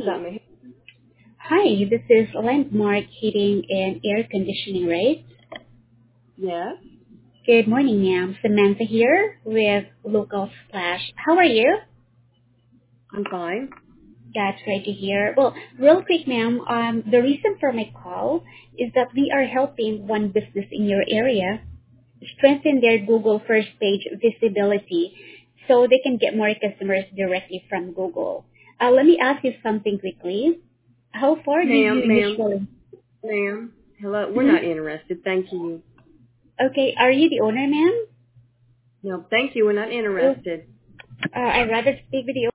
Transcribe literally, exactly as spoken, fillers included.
Hi. me. Hi, this is Landmark Heating and Air Conditioning, right? Yes, Good morning, ma'am. Samantha here with Local Splash. How are you? I'm fine. That's great to hear. Well, real quick, ma'am, um, the reason for my call is that we are helping one business in your area strengthen their Google first page visibility so they can get more customers directly from Google. Uh, let me ask you something quickly. How far do you Ma'am, ma'am, usually... ma'am. Hello, we're not Mhm. interested. Thank you. Okay, are you the owner, ma'am? No, thank you. We're not Oh, interested. uh, I'd rather speak with the